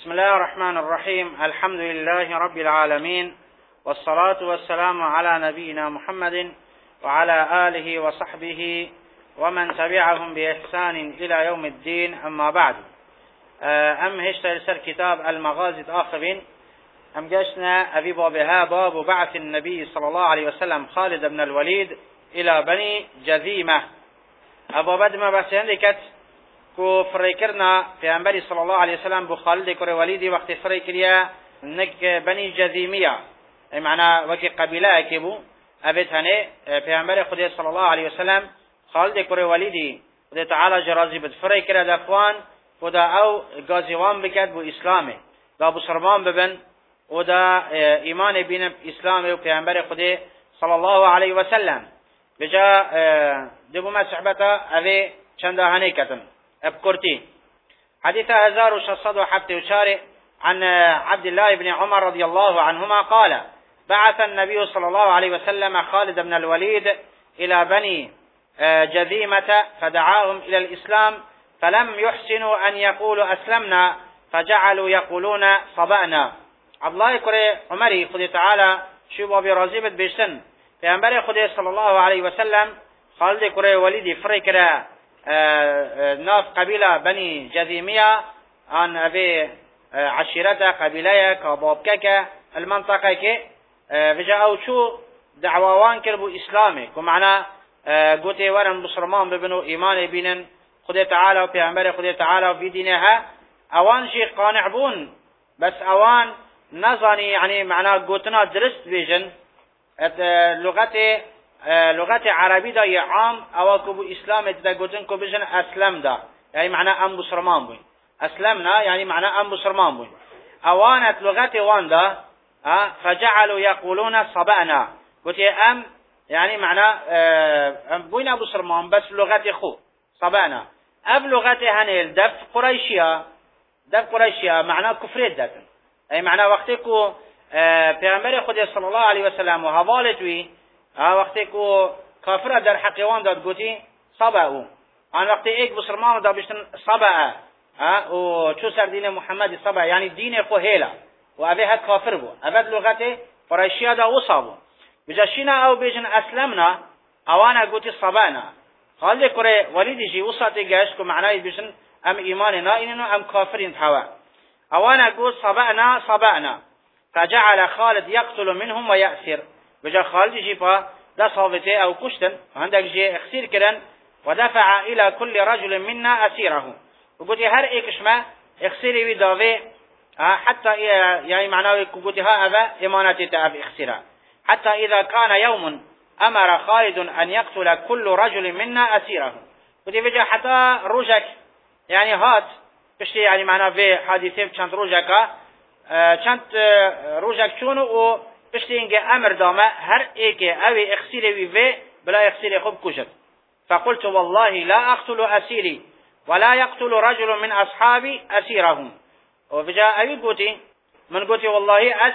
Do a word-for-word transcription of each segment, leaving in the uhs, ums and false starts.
بسم الله الرحمن الرحيم. الحمد لله رب العالمين، والصلاة والسلام على نبينا محمد وعلى آله وصحبه ومن تبعهم بإحسان إلى يوم الدين. أما بعد، أم هشتا لسر كتاب المغازي آخرين أم جشنا أبي بابها باب بعث النبي صلى الله عليه وسلم خالد بن الوليد إلى بني جذيمة. أبو بد ما بحثين لكت کو فری کرنا پیامبری صلی الله علیه وسلم بو خالد کوری ولیدی وقتی فری کریا نک بنی جذیمیه، معنی وکی قبیله کی بو ابت هنه پیامبر خدا صلی الله علیه وسلم خالد کوری ولیدی خدا تعالی جرازی بد فری کرا دفوان خدا او گازیوان بکد بو اسلامه دا بو سرمان ببن و دا ایمان بین اسلام و پیامبر خدا صلی الله علیه وسلم بجا دبو ما صحبتا اوی چند هنه کتن أبكرتي حديث هزار وشصد وحفت وشارع عن عبد الله بن عمر رضي الله عنهما قال: بعث النبي صلى الله عليه وسلم خالد بن الوليد إلى بني جذيمة فدعاهم إلى الإسلام فلم يحسنوا أن يقولوا أسلمنا فجعلوا يقولون صبأنا. عبد الله كري عمري خذ تعالى شو برازيبة بيشتن في أنبري خذ صلى الله عليه وسلم خالد كري وليدي فريكرا ناف قبيلة بني جذيمية عن أبي عشيرته قبيلة كبابكك المنطقة كي فجاءوا شو دعوان كربو إسلامي كمعنا قوتي ورن بصرمان ببنو إيمان بينن خدي تعالى وبيعمر خدي تعالى وفي دينها أوان شيء قانع بون بس أوان نظني يعني معناه قوتنا درست بيجن لغتي لغت عربی دا یه عام او که بو اسلام دا گوتن که بجن اسلم دا یعنی معنی ام بسرمان بوین اسلمنا یعنی معنی ام بسرمان بوین اوانت لغت وان دا فجعلوا يقولون صبأنا قلت ام يعني معنى بوين ابو سرمان بس لغت خو صبأنا اب لغت هنيل دف قريشيا دف قريشيا معنى كفر داتن اي معنى وقتی کو پیغمبر خدا صلی الله علیه وسلم و حوالت وی وقتی کو کافر در حقیقان داد گوتی صبعو آن وقتی ایک بسرمان داد بشتن صبع و چو سر دین محمد صبع یعنی دین خو هیلا و اوه هد کافر بو اوه لغت قریشی دا وصابو بجاشینا او بیجن اسلمنا اوانا گوتی صبعنا خالد کره ولیدی جی وصاتی گشت که معنی بیشن ام ایمان نائنن ام کافرین تحوى اوانا گوت صبعنا صبعنا فجعل خالد يقتل منهم ويأسر بجا خالد جيبا دا صابته او كشتن عندك جي اخسير كرن ودفع الى كل رجل منا اسيره وقلت هر ايكش ما اخسيري ويداوي حتى يعني معناه قلت ها ابا امانتي تاب اخسيرا حتى اذا كان يوم امر خالد ان يقتل كل رجل منا اسيره قلت بجا حتى روجك يعني هات بشتي يعني معناه في حادثه چند روجكا چند روجك چونو و بشتینگه امر دامه هر ایک اوی اخسیر وی وی بلا اخسیر خوب کشد. فقلت والله لا اقتل اسیری ولا يقتل رجل من اصحابي اسيرهم. وفجاء اوی گوتی من گوتی والله اس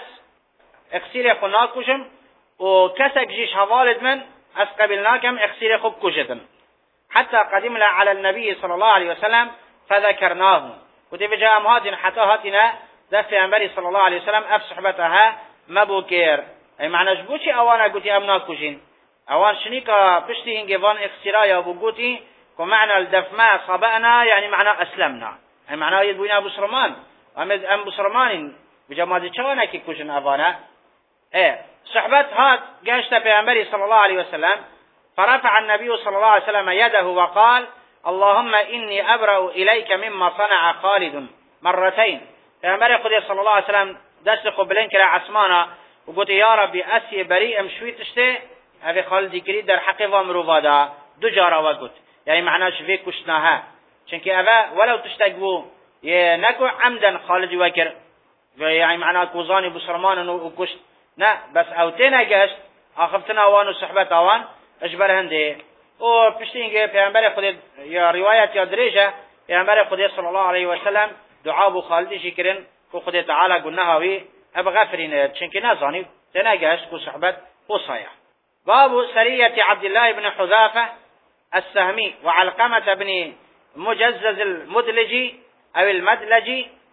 اخسیر خو ناکشم و کسک جیش حوالد من اس قبلناكم اخسیر خوب کشدن. حتى قدمنا على النبي صلى الله عليه وسلم فذكرناه. وتي فجاء امهاتنا حتى هاتنا دفع انبري صلى الله عليه وسلم اف صحبتها مبوكير اي معناش بوشي اوانا قوتي امنا كوشين اوان شنيكا بشتي هنجيفان اخسرايا بوقوتي ومعنى الدفماء صبأنا يعني معنى اسلمنا اي معنى يدوين ابو سرمان امد ام بسرمان بجماعة چوانا كي كوشن افانا ايه صحبت هات قاشت بيعنبري صلى الله عليه وسلم فرفع النبي صلى الله عليه وسلم يده وقال اللهم اني ابرأ اليك مما صنع خالد مرتين. بيعنبري قدر صلى الله عليه وسلم دست قبلين كلا عثمانا وقلت يا ربي اسي بريء مشوي تشتي هذه خالدي كريد در حق ومروفا دا دو جارا وقت يعني معناش في كشناها چونك اوه ولو تشتقبو نكو عمدا خالدي وكر يعني معناه كوزاني بسرمان وكشت نا بس اوتينا قشت اخفتنا وانو صحبت اوان اجبر هنده و پشتینگه پیامبر خود یا روایت یا دریجه پیامبر خود صلی الله علیه و سلم دعا بو خالدی شکرن کو خدا تعالی گناه وی اب غفرین چنکی نزانی تناگش کو صحبت قصایا. باب سرية عبد الله بن حذافة السهمي وعلقمة بن مجزز المدلجي او المدلجي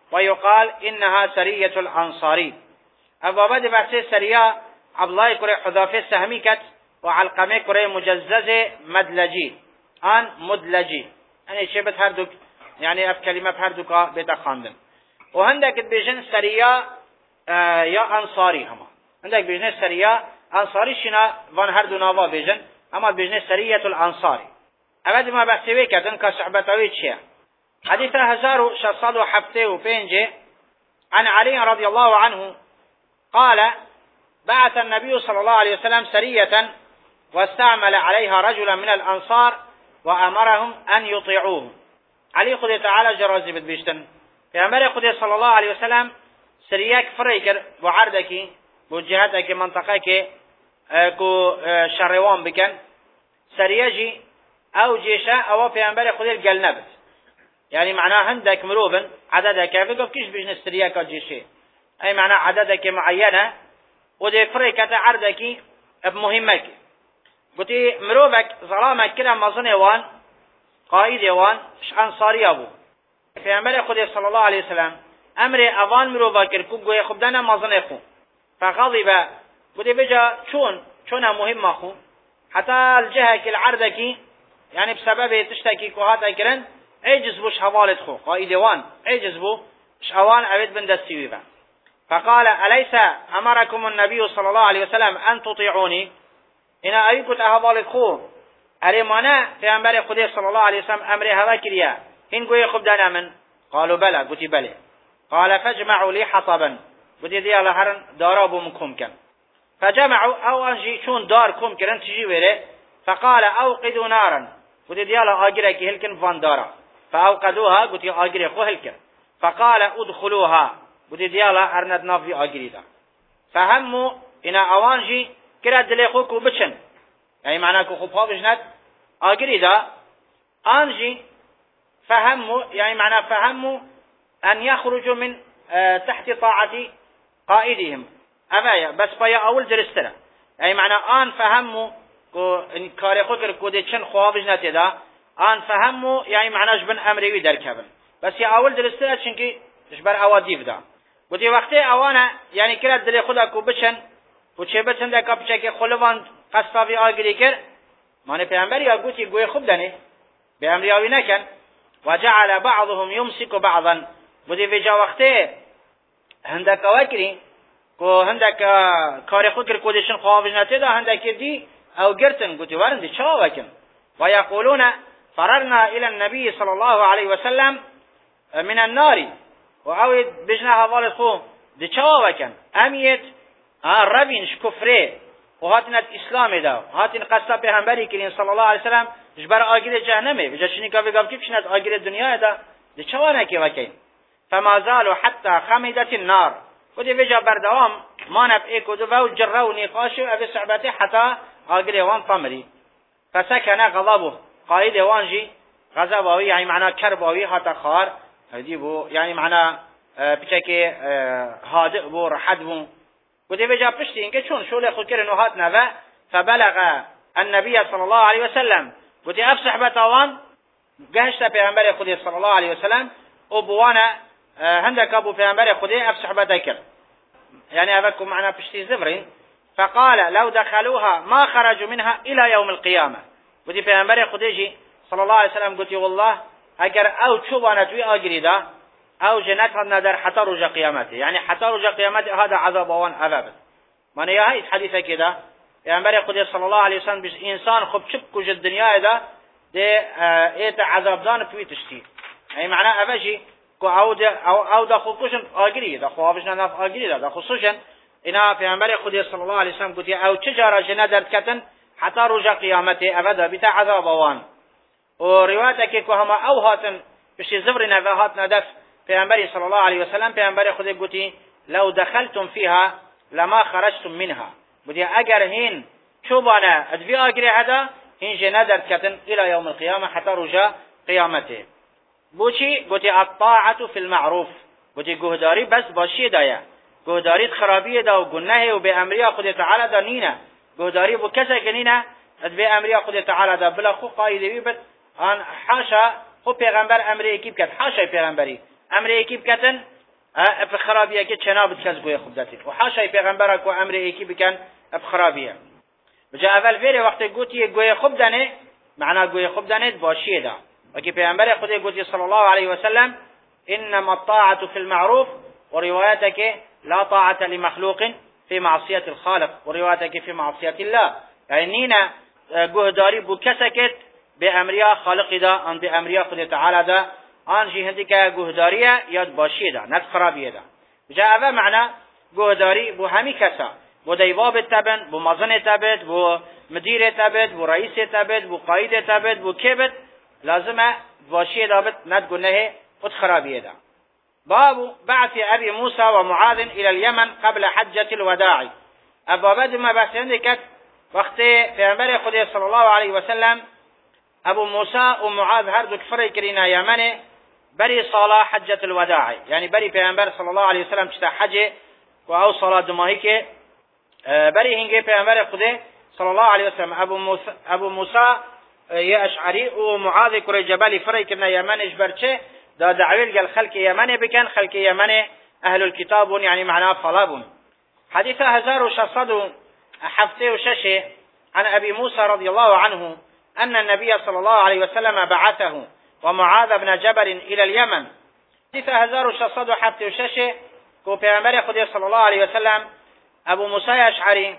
ويقال إنها سرية الأنصاري. أبابد بحثي سرية عبد الله كري حذافة سهمي كت وعلقمة كري مجززة مدلجي آن مدلجي يعني شبت هردوك يعني أف كلمة هردوكا بتخاندن. وهندك بيجن سرية آه يا أنصاري هما عندك بيجن سرية أنصاري شنا وان هردو ناوا بيجن أما بيجن سرية الأنصاري. أبد ما بحثي كتن كصحبتوي شيء. حديث هزار شصاد وحبته وبينجي عن علي رضي الله عنه قال بعث النبي صلى الله عليه وسلم سرية واستعمل عليها رجلا من الأنصار وأمرهم أن يطيعوه. علي خذ تعالى جرازي بدبيشتن في أمر خذ صلى الله عليه وسلم سرية فريكر وعردك وجهتك منطقك كو شروان بكن سرية جي أو جيشة أو في أمر خذ الجلنبت يعني معناه عندك مروبن عددك فيقف كيش بيجن السرية كالجيشة أي معناه عددك معينة ودي فريكة عردك بمهمك قلت مروبك ظلامك كده مظنه وان قائد وان ش أنصاري أبو في أمر خدي صلى الله عليه وسلم أمر أوان مروبك الكوكو يخبدنا مظنه خو فغضب قلت بجا شون شون مهم أخو حتى الجهة كالعردك يعني بسبب تشتكي كوهات كرن عجز بوش حوالت خو قائد وان عجز بو ش أوان عبد بن دستيوبا فقال أليس أمركم النبي صلى الله عليه وسلم أن تطيعوني إن أيكت أهوالت خو أريمانا في أمر خدي صلى الله عليه وسلم أمر هوا كريا هن قوي خبدانا من قالوا بلى قلت بلى قال فاجمعوا لي حطبا قلت دي على هرن دارابو مكم كان فجمعوا أو أنجي شون دار كم كرن تجي ويره فقال أوقدوا نارا قلت دي على آجرك هلكن فان دارا فأوقدوها قلت آجري خو هلكن فقال ادخلوها قلت دي على هرند نافي آجري دا فهموا إن أوانجي كرا دلي خوكو بچن يعني معناه كو خوب خابجنت آجري دا أنجي فهموا يعني معناه فهموا أن يخرجوا من اه تحت طاعة قائدهم أبايا بس بايا أول درستنا يعني معناه آن فهموا كو إن كاري خوكر كو دي چن خوابجنت دا آن فهموا يعني معناه جبن أمريوي دركبن بس يا أول درستنا چنكي جبر أواديف دا ودي وقتی اوانا یعنی کرد دل خدا کو بچن و چه بچن دا کپچه که خلوان قصفاوی آگری کر مانه پیغمبر یا گوتی گوی خوب دنه به امری آوی نکن و جعل بعضهم یمسک بعضا ودی وجا وقتی هندک وکری کو هندک کار خود کر کودشن خوابش نته دا هندک دی او گرتن گوتی ورن دی چا وکن و یقولون فررنا الى النبي صلى الله عليه وسلم من النار وعود بجنا هوال خو دي چاوا وكن اميت ها ربينش كفره وهاتنت اسلام دا هاتن قصه پیغمبري کریم صلى الله عليه وسلم جبر اگير جهنمه بجشني كافي گاف كيشنت اگير دنيا دا دي چاوا نكي وكين فما زالوا حتى خمدت النار ودي وجا بردوام ما نب ايكو دو جروا نقاش ابي صعبته حتى اگير وان طمري فسكن غضبه قائد وانجي غضبه يعني معناه كربوي حتى خار هدي بو يعني معنا بچکه هادئ بو رحد بو ودي بجا پشتی اینکه چون شول خود کرن و هات نوا فبلغ النبي صلى الله عليه وسلم ودي افسح بتوان گهشت پیغمبر خدا صلى الله عليه وسلم او بوانا هندك ابو پیغمبر خدا افسح بتکر يعني ابكم معنا پشتی زفرين فقال لو دخلوها ما خرجوا منها الى يوم القيامه ودي پیغمبر خدا جي صلى الله عليه وسلم قلت والله اگر او چوبانت وی آگری دا او جنت ندر حتى رجا قيامته يعني حتى رجا قيامته هذا عذاب وان عذاب معنى يا هاي حديثه كده پیغمبر خدا صلى الله عليه وسلم بس انسان خب چپ کج الدنيا ده ده ایت عذاب دان پویتشتی يعني معنى ابجي کو او ده او او ده خودشن آگری ده خوابش ناف آگری ده خصوصا اینا پیغمبر خدا صلى الله عليه وسلم گفت او چجارا جنت کتن حتى رجا قيامته ابدا بتا عذاب وان وروايتك كهما او هاتن بشي زفرنا فهات ندف پیغمبر صلى الله عليه وسلم پیغمبر خود گوتی لو دخلتم فيها لما خرجتم منها بدي اگر هين چوبانه ادوی اگری هدا هين جندر كتن الى يوم القيامه حتى رجا قيامته بوچی گوتی الطاعه في المعروف گوتی گهداری بس باشی دایا گهداری خرابی دا و گناه و به امر خود تعالی دا نینه گهداری بو کسا کنینه ادوی امر خود تعالی دا بلا خو قایدی بد ان حاشا خو پیغمبر امر اکیب کت حاشا پیغمبری امر اکیب کتن اف خرابیه که چناب کس گوی خوب داتید و حاشای پیغمبر کو امر یکی بکن اف خرابیه بجا اول ویره وقتی گوتی گوی خوب دنه معنا گوی خوب دنه باشیه دا وکی پیغمبر خود گوتی صلی الله علیه و سلم انما الطاعه في المعروف وروايتك لا طاعه لمخلوق في معصيه الخالق وروايتك في معصيه الله يعني نينا گوهداری بو کسکت به امریا خالق دا ان به امریا خود تعالی دا آن جی هندی که گوهداریه یاد باشیه دا نت خرابیه دا جا اوه معنا گوهداری بو همی کسا بو دیواب تبن بو مزن تبت بو مدیر تبت بو رئیس تبت بو قاید تبت بو کبت لازمه باشیه دا بت نت گناه خود خرابیه دا باب بعث ابي موسى ومعاذ الى اليمن قبل حجه الوداع ابواب ما بحث کت وقتی پیغمبر خدا صلی الله علیه و سلم ابو موسی و معاذ هر دو کفر کرینا یمن بری صلاه حجه الوداع یعنی بری پیغمبر صلی الله علیه و سلم چتا حج و او صلاه دماهی که بری هنگه پیغمبر خدا صلی الله علیه و سلم ابو موسی ابو موسی یا اشعری و معاذ کره جبل فر کرینا یمن اجبرچه دا دعویل قال خلق یمن بکن خلق یمن اهل الكتاب يعني معناه طلب حديث هزار وشصد حفته وششه عن أبي موسى رضي الله عنه أن النبي صلى الله عليه وسلم بعثه ومعاذ بن جبل إلى اليمن حديث هزار وشصد حفته وششه كو پیغمبر خدا صلى الله عليه وسلم أبو موسى أشعري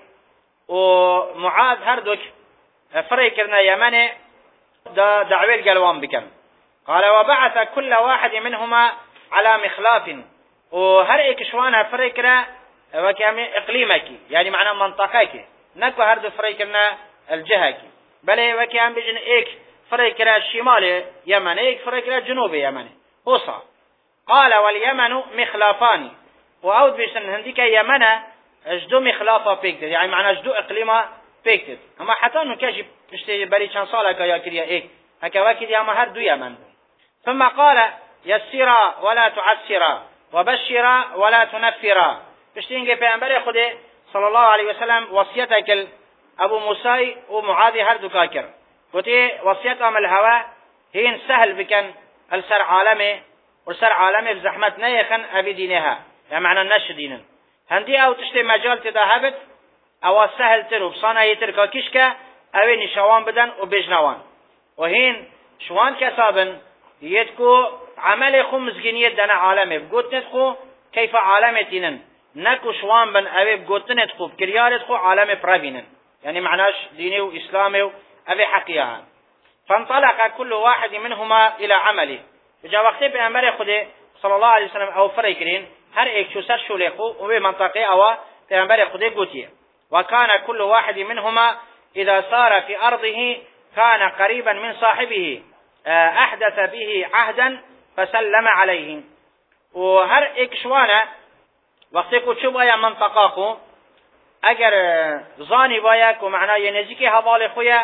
ومعاذ هردك فريكرنا يمن دا دعويل قلوان بكم قال وبعث كل واحد منهما على مخلاف وهر اكشوانا فريكرا وكام اقليمك يعني معنى منطقك نكو هر دو فريكرنا الجهك بل وكام بجن ايك فريكرا الشمال يمن ايك فريكرا جنوب يمن وصا قال واليمن مخلافان وعود بيشن هنديك يمن اجدو مخلافا بيكتر يعني معنى اجدو اقليما بيكتر اما حتى انه كاجي بشتي بري چند سالك يا كريا ايك هكا وكيد يا هر دو يمن ثم قال يسرا ولا تعسرا وبشرا ولا تنفرا بشتينجي پیغمبر خدا صلى الله عليه وسلم وصيتك ابو موسى ومعاذ هر دو كاكر قلتي وصيت ام الهوى هين سهل بكن السر عالمه والسر عالمه بزحمت نيخن ابي دينها يعني معنى النش دينن هندي او تشتي مجال تذهبت او سهل تر وبصانا يتركا كشكا او نشوان بدن وبجنوان وهين شوان كسابن يتكو عمل خو مزگینیت دنا عالمه بگوتنت خو كيف عالمتينن نكو شوان بن اوي بگوتنت خو كريارت خو عالم پرابينن يعني معناش ديني واسلامي اوي حقيها فانطلق كل واحد منهما الى عمله بجا وقت پیغمبر خدا صلى الله عليه وسلم او فريكرين هر ایک چو سر شوله خو او منطقه او پیغمبر خدا گوتيه وكان كل واحد منهما اذا سار في ارضه كان قريبا من صاحبه احدث به عهدا فسلم عليه وهر ایک شوانه وقتی کو چو بایا منطقه خو اگر زانی بایا کو معنا یه نزدیکی حواله خویا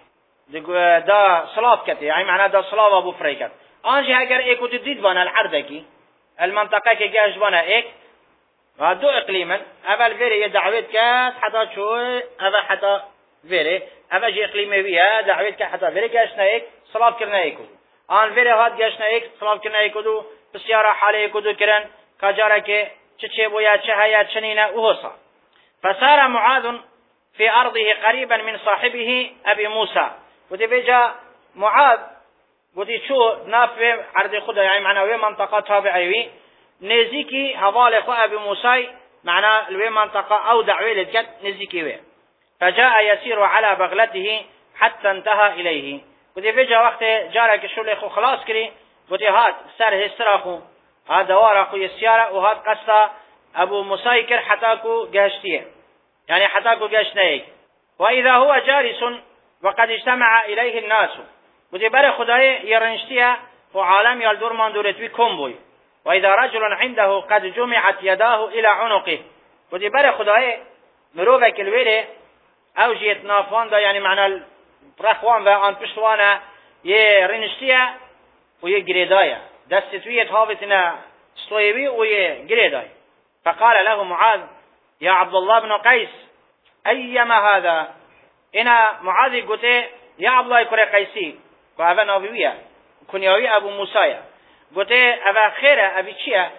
دا صلاف کته یعنی معنا دا صلاف ابو فريكت آنجه اگر ایکو دید بانه الحرده کی المنطقه که گهش بانه ایک و دو اقلیمن اول ویره یه دعوت کس حتا چوی اول حتا ویره اول جه اقلیمه ویه دعوت که حتا ویره گهش نه ایک صلاف کرنه ایکو آن ویره هات گهش نه ایک صلاف کرنه ایکو دو بسیاره حاله ایکو دو کرن کجاره که چه چه بویا چه هیا چنینه اوهصا فسار معاذ في أرضه قريبا من صاحبه أبي موسى ودي بيجا معاذ ودي شو نافع عرض خدا يعني معناه وين منطقة تابعية نزيكي هوال خو أبي موسى معناه الوين منطقة أو دعوة لجد نزيكي وين فجاء يسير على بغلته حتى انتهى إليه ودي بيجا وقت جارك شو لخو خلاص كري ودي هات سر هستراخو هاد دوار أخو يسيارة وهاد قصة أبو موسى كر حتاكو جهشتيه يعني حتاكو جهشنايك وإذا هو جالس وقد اجتمع إليه الناس ودي بره خدای يرنشتيه وعالم يالدور من دورتوي كومبوي وإذا رجل عنده قد جمعت يداه إلى عنقه ودي بره خدای مروفه كالويره أو جيت نافوان دا يعني معنى الرخوان وان پشتوانه يرنشتيه ويقريدايه دستوية هافتنا سلويوي ويقريدايه فقال له معاذ يا عبد الله بن قيس أيما هذا إنا معاذ قلت يا عبد الله كري قيسي وأبا نووية كنيوي أبو موسى قلت أبا خير أبي تشيه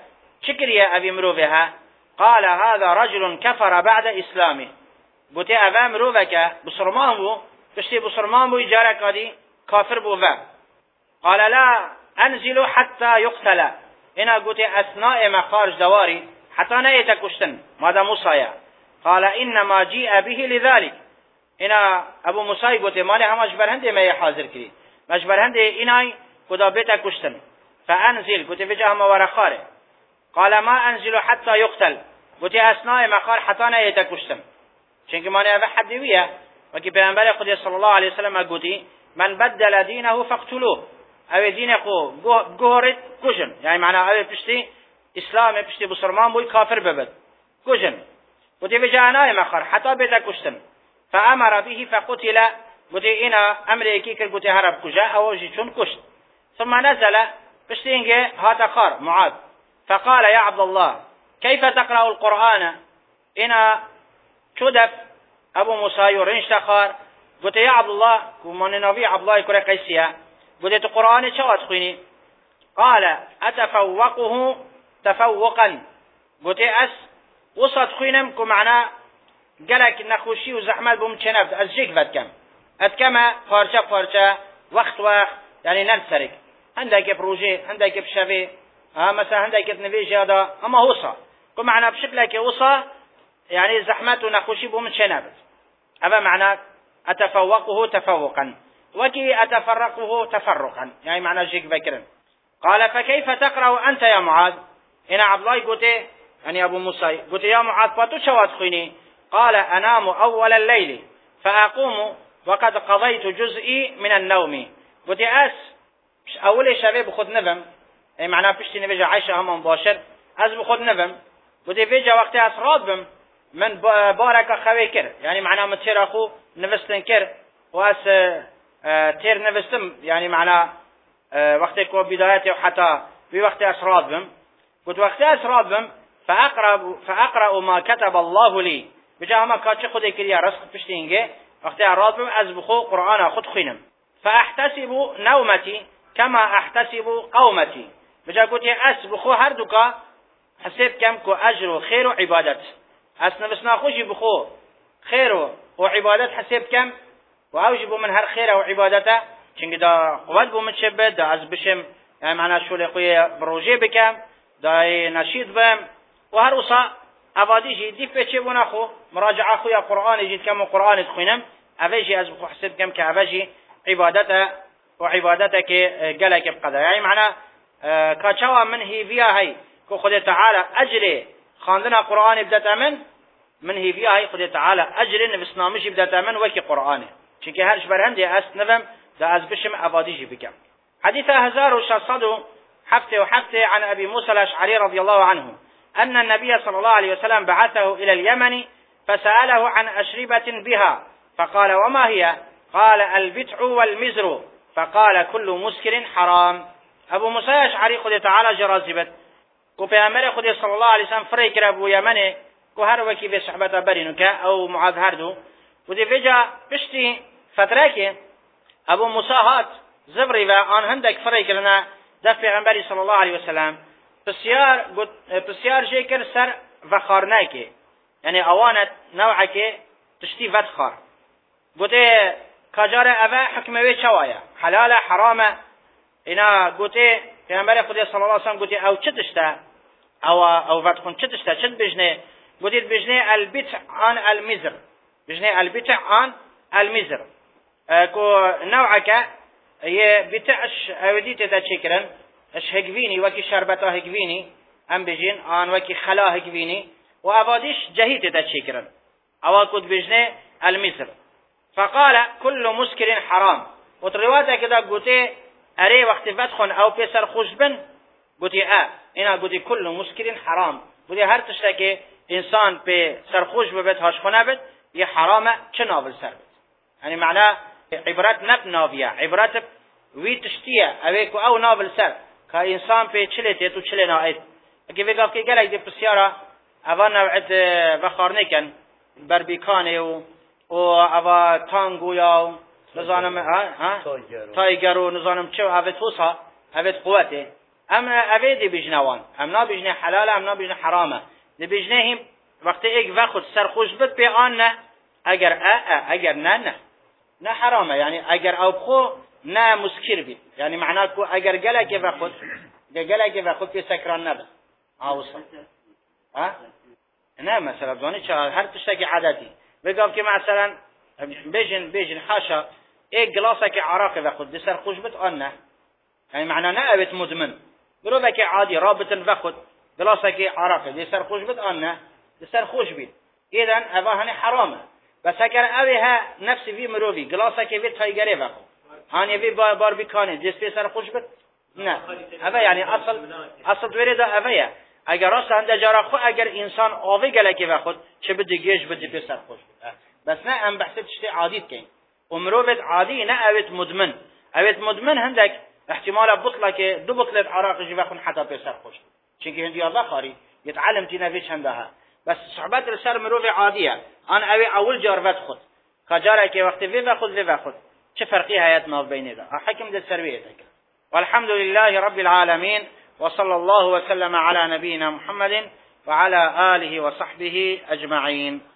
چکریه اوی مروفه ها؟ قال هذا رجل كفر بعد اسلامه. گوته اوه مروفه که بسرمان بو، پشتی بسرمان بو اجاره کادی کافر بو و. قال لا انزل حتى يقتل. اینا گوته اثناء مخارج دواری حتی نیت کشتن مادام موسیه. قال انما جیء به لذلك. اینا ابو موسی گوته مال همش برهنده می حاضر کری، مش برهنده اینای خدا بیت کشتن. فانزل گوته وجه ما ورخاره. قال ما انزل حتى يقتل. گوته اثناء مخار حتی نیت کشتن. چونکه مال اوه حدیویه و که پیامبر خدا صلی الله علیه و سلم گوتی من بدل دینه فاقتلوه. او دین خو گورت کشن، یعنی معنی او پشتی اسلام پشتی بسرمان بوی کافر ببد کشن. گوتی وجه انای مخار حتی بیت کشتن. فامر به فقتل. گوتی اینا امر یکی کرد گوتی هرب کجا اوجی چون کشت. ثم نزل پشتی اینگه هات خار معاذ فقال يا عبد الله كيف تقرأ القرآن. اینا چودف ابو موسی رنج تخار گوتی یا عبد الله کمان نبی عبد الله کره قیسیه گوتی تو قرآن چه وقت خوینی؟ قال اتفوقه تفوقا. گوتی اس وسط خوینم که معنا گلک نخوشی و زحمت بوم چنفت از جیک ود کم اتکمه پارچه پارچه وقت وقت یعنی ننسرک هندك بروجي هندك بشافي ها مثلا هندك نفيجي هذا اما وصا كل معنى بشكلك وصا يعني زحمت ونخوشي بو من شنابت هذا معنى اتفوقه تفوقا وكي اتفرقه تفرقا يعني معنى جيك بكرا. قال فكيف تقرأ انت يا معاذ. هنا عبد الله قلت يعني ابو موسى قلت يا معاذ فاتو شوات خويني. قال انام اول الليل فاقوم وقد قضيت جزئي من النوم. قلت اس اول شبه بخود نفهم ای معنی پشتی نویجه عایشه هم مباشر از بخود نفهم بوده ویجه وقتی اسراد بم من بارک خوی کر یعنی معنی من تیر اخو نوستن کر و از تیر نوستم یعنی معنی وقتی که بدایت و حتی بی وقتی اسراد بم بود وقتی اسراد بم فاقرأ فاقرأ ما كتب الله لي بجا همه کاچه خودی کریه رسخ پشتی اینگه وقتی اسراد بم از بخو قرآن خود خوینم. فاحتسب نومتي كما احتسب قومتي. بجا قلت اس بخو هر دوكا حسب كم كو اجر و خير و عبادت اس نفسنا خوشي بخو خير و عبادت حسب كم و اوجب من هر خير و عبادته چنگ دا قوت بو من شبت دا از بشم يعني معنى شغل خويا بروجي بكم دا نشيد بم و هر وصا اباديجي ديف بچه بنا خو مراجعه خويا قران جيت كم قران تخينم اوجي از بخو حسب كم كاوجي عبادته وعبادتك جلك بقدر يعني معنى كاتشوا من هي فيها هي كو خد تعالى أجر خاندنا قرآن بدأت من من هي فيها هي خد تعالى أجر نفسنامش بدأت من وكي قرآنه چونك هرش برهم دي أس نفهم دا أز بشم أفاديجي بكم. حديث هزار وشصد حفته وحفته عن أبي موسى الأشعري رضي الله عنه أن النبي صلى الله عليه وسلم بعثه إلى اليمن فسأله عن أشربة بها فقال وما هي؟ قال البتع والمزر فقال كل مسكر حرام. ابو موسى اشعري خود تعالى جرازبت کو پیامبر خود صلی الله علیه و سلم فرای کرد ابو یمنه کو هر وکی به صحبت برینو که او معاذ هر دو بودی وجا پشتی فتره که ابو موسی هات زبری و آن هندک فرای کردن دفع پیامبر صلی الله علیه و سلم بسیار بسیار جیکر سر و خارنه که یعنی اوانت نوعه که تشتی ود خار بودی کجاره اوه حکمه وی چوایا حلال حرامه اینا گوته پیامبر خدا صلی الله علیه و سلم گوته او چتشته او او فتخون چتشته چت بجنه گوته بجنه البتع عن المزر بجنه البتع عن المزر کو نوعك هي بتعش اوديت تشكرن اش هجويني وكي شربتا هجويني ام بجين ان وكي خلا هجويني واباديش جهيت تشكرن او كنت بجنه المزر. فقال كل مسكر حرام. وترواته كده قلت اري وقت فتخن او بسر خوشبن قلت اه انا قلت كل مسكر حرام قلت هر تشتكي انسان به سرخوش ببت هاش خونه بد یه حرامه چه نابل سر بد يعني معناه عبرت نب ناویه عبرت وی تشتیه اوه کو او نابل سر که انسان به چله تیتو چله ناید اگه بگاف که گلک دی پسیاره اوه نوعت بخارنه کن بربیکانه و و اوه تانگو یا نظانم ها تایگر و نظانم چه اوه توسا اوه قوته ام اوی دی بجنوان ام نا بجنه حلال ام نا بجنه حرامه دی بجنه هم وقتی ایک وقت سرخوش بد به آن نه اگر ا ا اگر نه نه نه حرامه یعنی اگر او بخو نه مسکر بید یعنی معنات کو اگر گله وقت گله وقت به سکران نبه اوصل ها نه مثلا زانی چه هر تشتکی عادتی بگم که مثلا بیجن بیجن حاشا یک گلاسه که عراق وقت دی سرخوش بد آن نه یعنی معنی نه اوت مدمن برو که عادی رابطن وقت گلاسه که عراق دی سرخوش بد آن نه دی سرخوش بید ایدن اوه هنی حرامه بس اگر اوی ها نفسی وی مروی گلاسه که وی تایگره وقت هانی وی بار بار بیکانه دستی سرخوش بد نه اوه یعنی اصل اصل دوری دا اوه اگر راست هنده جارا خو اگر انسان آوی گله که وقت چه بده گیش بده پی سرخوش بد بس نه ام بحث تشتی عادیت کن ومروبت عادی نه اوت مدمن اوت مدمن هندک احتمال بطلة که دو بطلة عراق جوخون حتى بيسر خوش چونکه هندی الله خاري يتعلم تينا فيش هندها بس صحبات السر مروفي عادية أنا أوي أول جاربات خد كجارة كي وقت في باخد في باخد چه فرقي حياتنا بين ده حكم ده سرويتك والحمد لله رب العالمين وصلى الله وسلم على نبينا محمد وعلى آله وصحبه أجمعين.